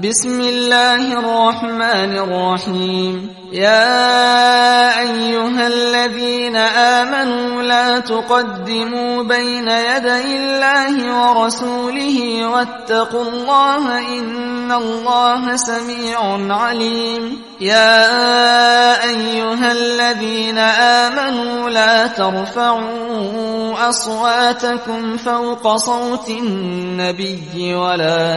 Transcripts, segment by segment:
بسم الله الرحمن الرحيم يا أيها الذين آمنوا لا تقدموا بين يدي الله ورسوله واتقوا الله إن الله سميع عليم يا أيها الذين آمنوا لا ترفعوا أصواتكم فوق صوت النبي ولا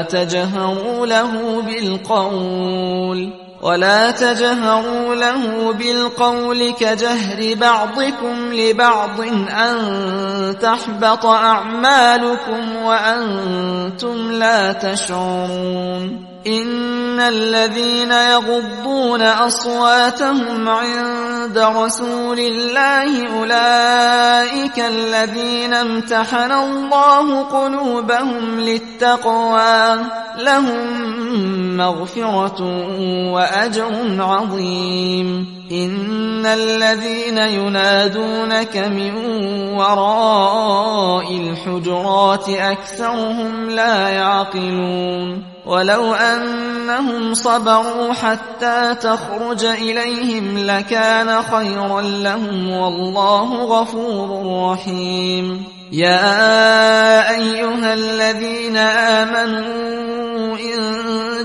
تجهروا له بالقول كجهر بعضكم لبعض أن تحبط أعمالكم وأنتم لا تشعرون إن الذين يغضون أصواتهم عند رسول الله أولئك الذين امتحن الله قلوبهم للتقوى لهم مغفرة وأجر عظيم إن الذين ينادونك من وراء الحجرات أكثرهم لا يعقلون ولو أنهم صبروا حتى تخرج إليهم لكان خيرا لهم والله غفور رحيم يا أيها الذين آمنوا إن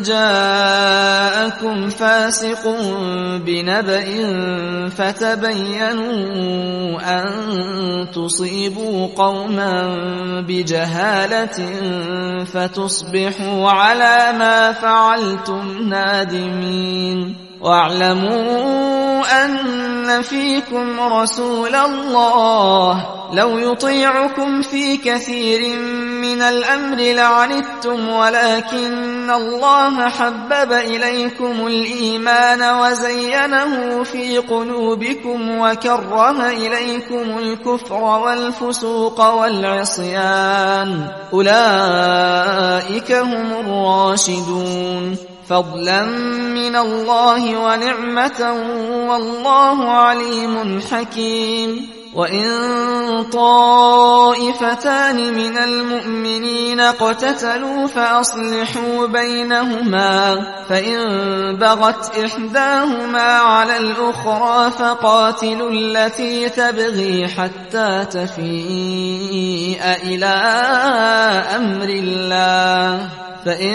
جاءكم فاسق بنبأ فتبينوا أن تصيبوا قوما بجهالة فتصبحوا على ما فعلتم نادمين واعلموا أن فيكم رسول الله لو يطيعكم في كثير من الأمر لعنتم ولكن الله حبب إليكم الإيمان وزينه في قلوبكم وكره إليكم الكفر والفسوق والعصيان أولئك هم الراشدون فضلا من الله ونعمة والله عليم حكيم وإن طائفتان من المؤمنين اقتتلوا فأصلحوا بينهما فإن بغت إحداهما على الأخرى فقاتلوا التي تبغي حتى تفيء إلى أمر الله فإن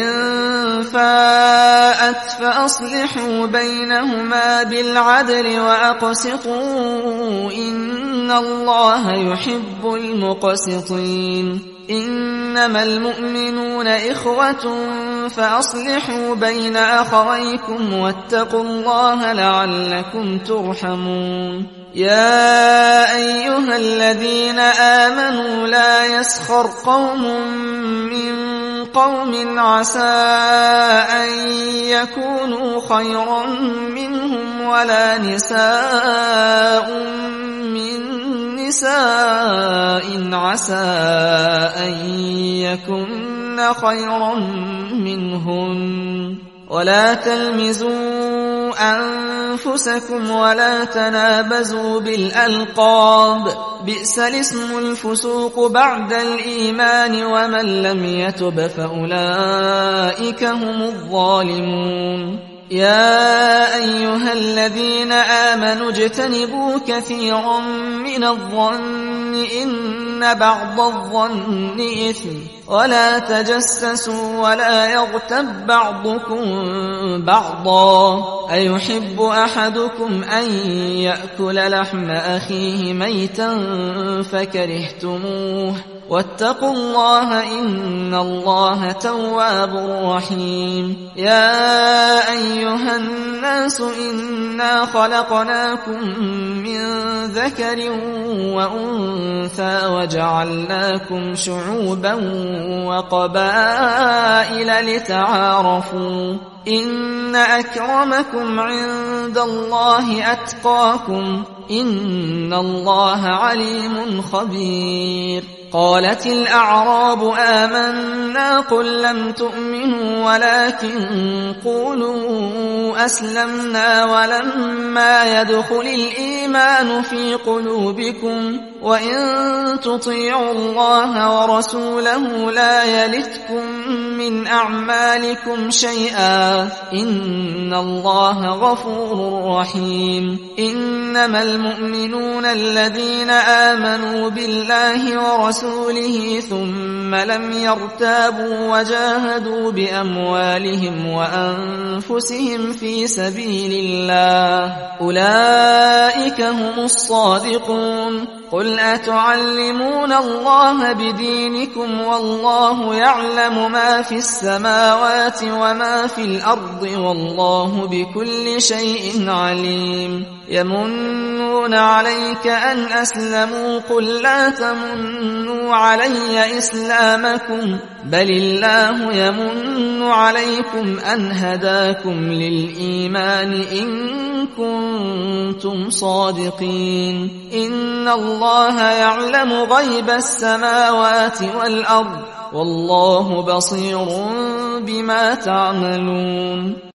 فاءت فأصلحوا بينهما بالعدل وأقسطوا إن الله يحب المقسطين إنما المؤمنون إخوة فأصلحوا بين أخويكم واتقوا الله لعلكم ترحمون يا أيها الذين آمنوا لا يسخر قوم من قوم عسى أن يكونوا خيرا منهم ولا نساء من نساء عسى أن يكن خيرا منهن ولا تلمزوا أنفسكم ولا تنابزوا بالألقاب بئس الاسم الفسوق بعد الإيمان ومن لم يتب فأولئك هم الظالمون يا أيها الذين آمنوا اجتنبوا كثيرا من الظن إن بعض الظن إثم ولا تجسسوا ولا يغتب بعضكم بعضا أيحب أحدكم أن يأكل لحم أخيه ميتا فكرهتموه واتقوا الله إن الله تواب رحيم يا أيها الناس إنا خلقناكم من ذكر وأنثى وجعلناكم شعوبا وقبائل لتعارفوا إن أكرمكم عند الله أتقاكم إن الله عليم خبير قالت الأعراب آمنا قل لم تؤمنوا ولكن قولوا أسلمنا ولما يدخل الإيمان في قلوبكم وإن تطيعوا الله ورسوله لا يلتكم من أعمالكم شيئا إن الله غفور رحيم إنما المؤمنون الذين آمنوا بالله ورسوله ثم لم يرتابوا وجاهدوا بأموالهم وأنفسهم في سبيل الله أولئك هم الصادقون قل أتعلمون الله بدينكم والله يعلم ما في السماوات وما في الأرض والله بكل شيء عليم يمنون عليك أن أسلموا قل لا تمنوا علي إسلامكم بل الله يمن عليكم أن هداكم للإيمان إن كنتم صادقين إن الله يعلم غيب السماوات والأرض والله بصير بما تعملون